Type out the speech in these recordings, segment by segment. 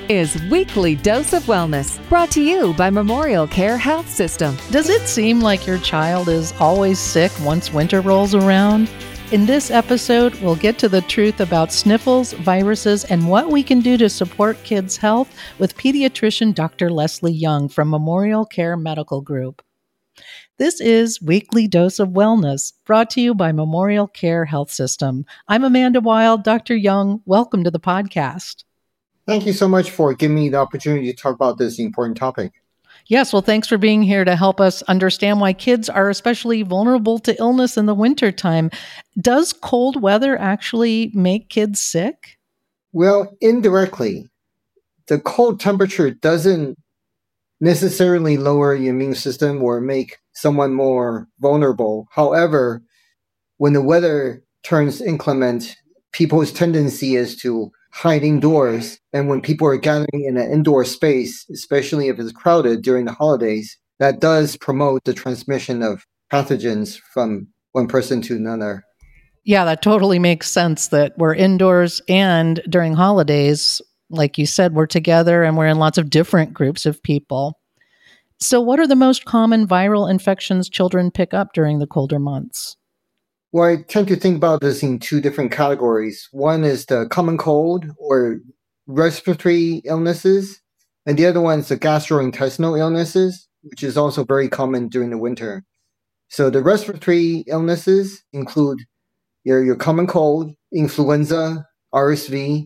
is Weekly Dose of Wellness, brought to you by Memorial Care Health System. Does it seem like your child is always sick once winter rolls around? In this episode, we'll get to the truth about sniffles, viruses, and what we can do to support kids' health with pediatrician Dr. Leslie Young from Memorial Care Medical Group. This is Weekly Dose of Wellness, brought to you by Memorial Care Health System. I'm Amanda Wild. Dr. Young, welcome to the podcast. Thank you so much for giving me the opportunity to talk about this important topic. Yes, well, thanks for being here to help us understand why kids are especially vulnerable to illness in the wintertime. Does cold weather actually make kids sick? Well, indirectly, the cold temperature doesn't necessarily lower your immune system or make someone more vulnerable. However, when the weather turns inclement, people's tendency is to hide indoors. And when people are gathering in an indoor space, especially if it's crowded during the holidays, that does promote the transmission of pathogens from one person to another. Yeah, that totally makes sense that we're indoors and during holidays, like you said, we're together and we're in lots of different groups of people. So what are the most common viral infections children pick up during the colder months? Well, I tend to think about this in two different categories. One is the common cold or respiratory illnesses, and the other one is the gastrointestinal illnesses, which is also very common during the winter. So the respiratory illnesses include your common cold, influenza, RSV,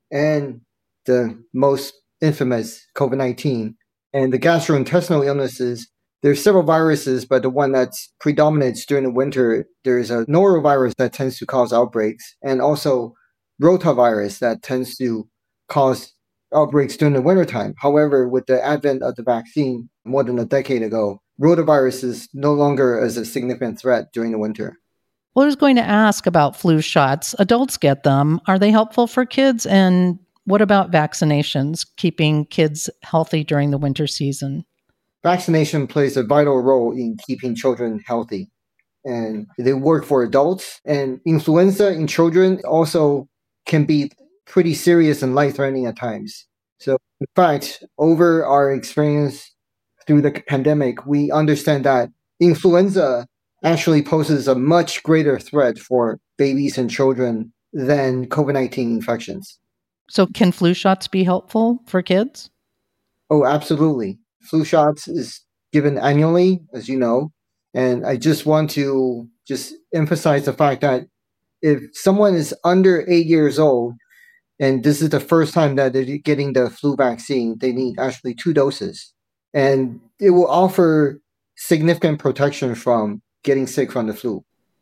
and the most infamous COVID-19. And the gastrointestinal illnesses, there's several viruses, but the one that's predominant during the winter, there's a norovirus that tends to cause outbreaks, and also rotavirus that tends to cause outbreaks during the wintertime. However, with the advent of the vaccine more than a decade ago, rotavirus is no longer as a significant threat during the winter. Well, I was going to ask about flu shots. Adults get them. Are they helpful for kids? And what about vaccinations, keeping kids healthy during the winter season? Vaccination plays a vital role in keeping children healthy, and they work for adults. And influenza in children also can be pretty serious and life-threatening at times. So, in fact, over our experience through the pandemic, we understand that influenza actually poses a much greater threat for babies and children than COVID-19 infections. So can flu shots be helpful for kids? Oh, absolutely. Flu shots is given annually, as you know. And I just want to emphasize the fact that if someone is under 8 years old, and this is the first time that they're getting the flu vaccine, they need actually 2 doses. And it will offer significant protection from getting sick from the flu.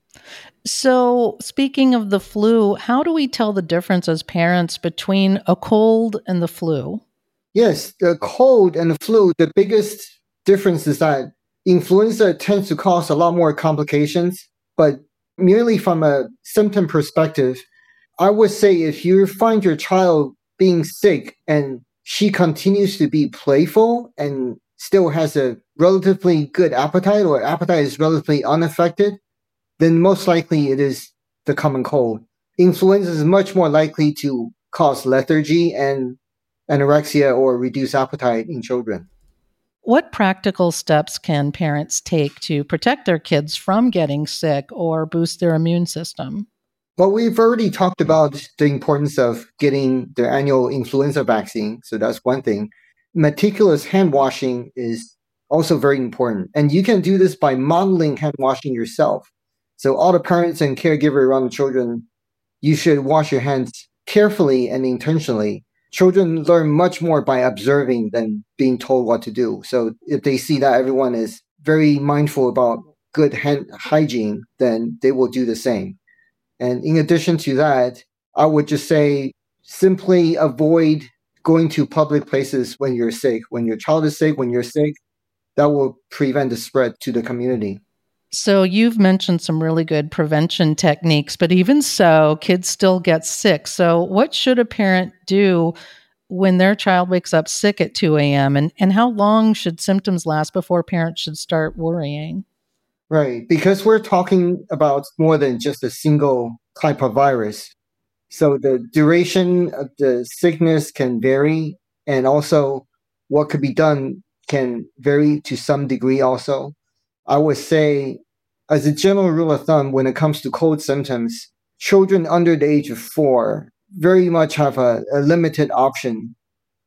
So speaking of the flu, how do we tell the difference as parents between a cold and the flu? Yes, the cold and the flu, the biggest difference is that influenza tends to cause a lot more complications, but merely from a symptom perspective, I would say if you find your child being sick and she continues to be playful and still has a relatively good appetite or appetite is relatively unaffected, then most likely it is the common cold. Influenza is much more likely to cause lethargy and anorexia or reduced appetite in children. What practical steps can parents take to protect their kids from getting sick or boost their immune system? Well, we've already talked about the importance of getting the annual influenza vaccine, so that's one thing. Meticulous hand washing is also very important, and you can do this by modeling hand washing yourself. So all the parents and caregivers around the children, you should wash your hands carefully and intentionally. Children learn much more by observing than being told what to do. So if they see that everyone is very mindful about good hand hygiene, then they will do the same. And in addition to that, I would just say simply avoid going to public places when you're sick. When your child is sick, when you're sick, that will prevent the spread to the community. So you've mentioned some really good prevention techniques, but even so, kids still get sick. So what should a parent do when their child wakes up sick at 2 a.m.? And how long should symptoms last before parents should start worrying? Right, because we're talking about more than just a single type of virus. So the duration of the sickness can vary. And also, what could be done can vary to some degree also. I would say, as a general rule of thumb, when it comes to cold symptoms, children under the age of 4 very much have a limited option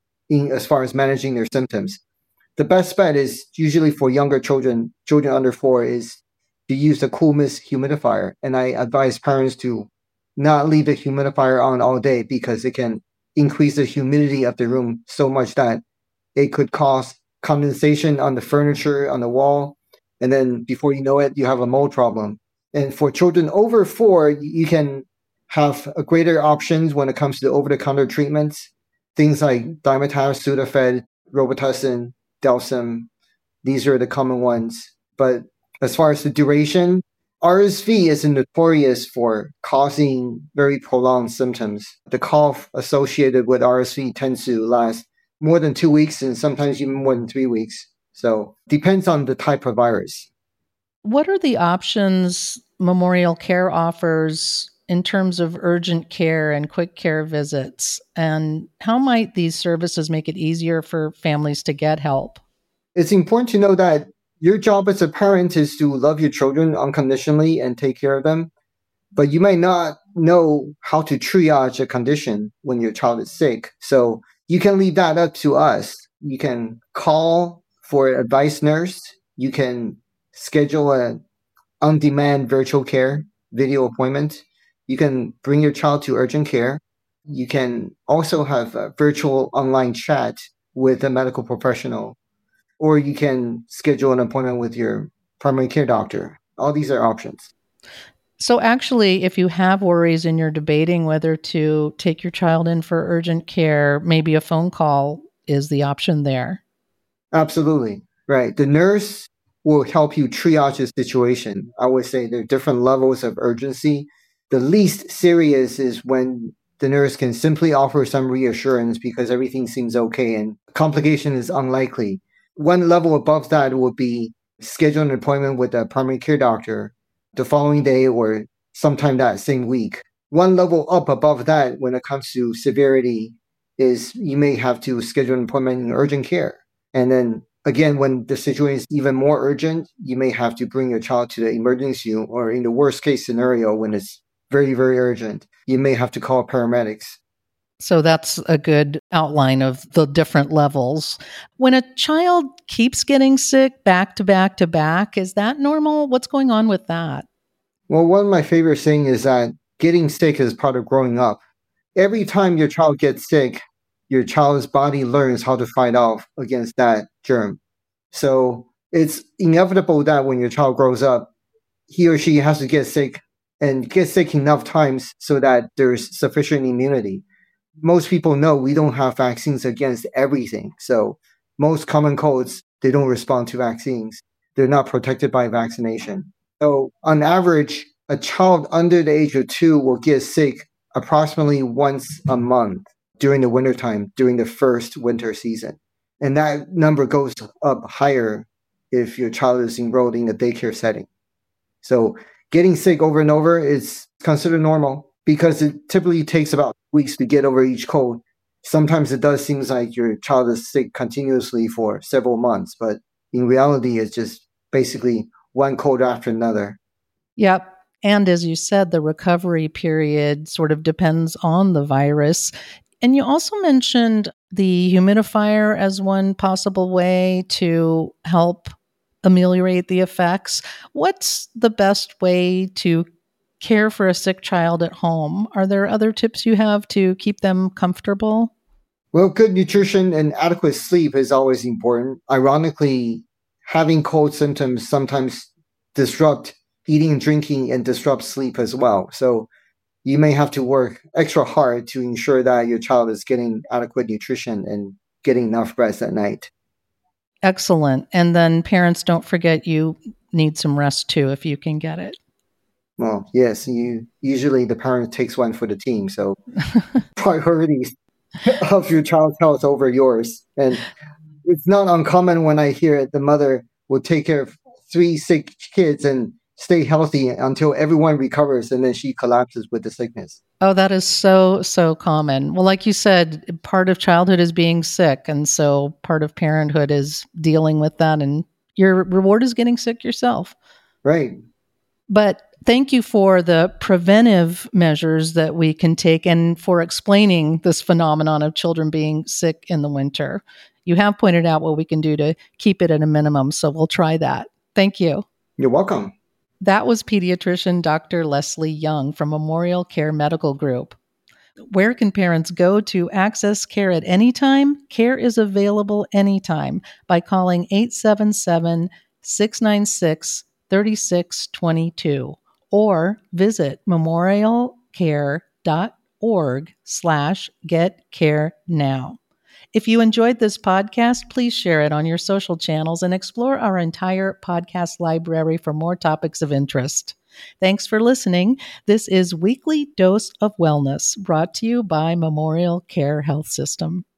as far as managing their symptoms. The best bet is usually for younger children under 4, is to use the cool mist humidifier. And I advise parents to not leave the humidifier on all day because it can increase the humidity of the room so much that it could cause condensation on the furniture, on the wall. And then before you know it, you have a mold problem. And for children over 4, you can have a greater options when it comes to over-the-counter treatments. Things like Dimetapp, Sudafed, Robitussin, Delsym. These are the common ones. But as far as the duration, RSV is notorious for causing very prolonged symptoms. The cough associated with RSV tends to last more than 2 weeks and sometimes even more than 3 weeks. So depends on the type of virus. What are the options Memorial Care offers in terms of urgent care and quick care visits? And how might these services make it easier for families to get help? It's important to know that your job as a parent is to love your children unconditionally and take care of them. But you may not know how to triage a condition when your child is sick. So you can leave that up to us. You can call for an advice nurse. You can schedule an on-demand virtual care video appointment. You can bring your child to urgent care. You can also have a virtual online chat with a medical professional, or you can schedule an appointment with your primary care doctor. All these are options. So actually, if you have worries and you're debating whether to take your child in for urgent care, maybe a phone call is the option there. Absolutely. Right. The nurse will help you triage the situation. I would say there are different levels of urgency. The least serious is when the nurse can simply offer some reassurance because everything seems okay and complication is unlikely. One level above that would be schedule an appointment with a primary care doctor the following day or sometime that same week. One level up above that when it comes to severity is you may have to schedule an appointment in urgent care. And then again, when the situation is even more urgent, you may have to bring your child to the emergency room, or in the worst case scenario, when it's very, very urgent, you may have to call paramedics. So that's a good outline of the different levels. When a child keeps getting sick back to back to back, is that normal? What's going on with that? Well, one of my favorite things is that getting sick is part of growing up. Every time your child gets sick, your child's body learns how to fight off against that germ. So it's inevitable that when your child grows up, he or she has to get sick and get sick enough times so that there's sufficient immunity. Most people know we don't have vaccines against everything. So most common colds, they don't respond to vaccines. They're not protected by vaccination. So on average, a child under the age of 2 will get sick approximately once a month during the wintertime, during the first winter season. And that number goes up higher if your child is enrolled in a daycare setting. So getting sick over and over is considered normal because it typically takes about weeks to get over each cold. Sometimes it does seem like your child is sick continuously for several months, but in reality, it's just basically one cold after another. Yep. And as you said, the recovery period sort of depends on the virus. And you also mentioned the humidifier as one possible way to help ameliorate the effects. What's the best way to care for a sick child at home? Are there other tips you have to keep them comfortable? Well, good nutrition and adequate sleep is always important. Ironically, having cold symptoms sometimes disrupt eating and drinking and disrupt sleep as well. So you may have to work extra hard to ensure that your child is getting adequate nutrition and getting enough rest at night. Excellent. And then parents, don't forget you need some rest too if you can get it. Well, yes, usually the parent takes one for the team. So priorities of your child's health over yours. And it's not uncommon when I hear the mother will take care of 3 sick kids and stay healthy until everyone recovers and then she collapses with the sickness. Oh, that is so common. Well, like you said, part of childhood is being sick. And so part of parenthood is dealing with that. And your reward is getting sick yourself. Right. But thank you for the preventive measures that we can take and for explaining this phenomenon of children being sick in the winter. You have pointed out what we can do to keep it at a minimum. So we'll try that. Thank you. You're welcome. That was pediatrician Dr. Leslie Young from Memorial Care Medical Group. Where can parents go to access care at any time? Care is available anytime by calling 877-696-3622 or visit memorialcare.org/getcarenow. If you enjoyed this podcast, please share it on your social channels and explore our entire podcast library for more topics of interest. Thanks for listening. This is Weekly Dose of Wellness, brought to you by Memorial Care Health System.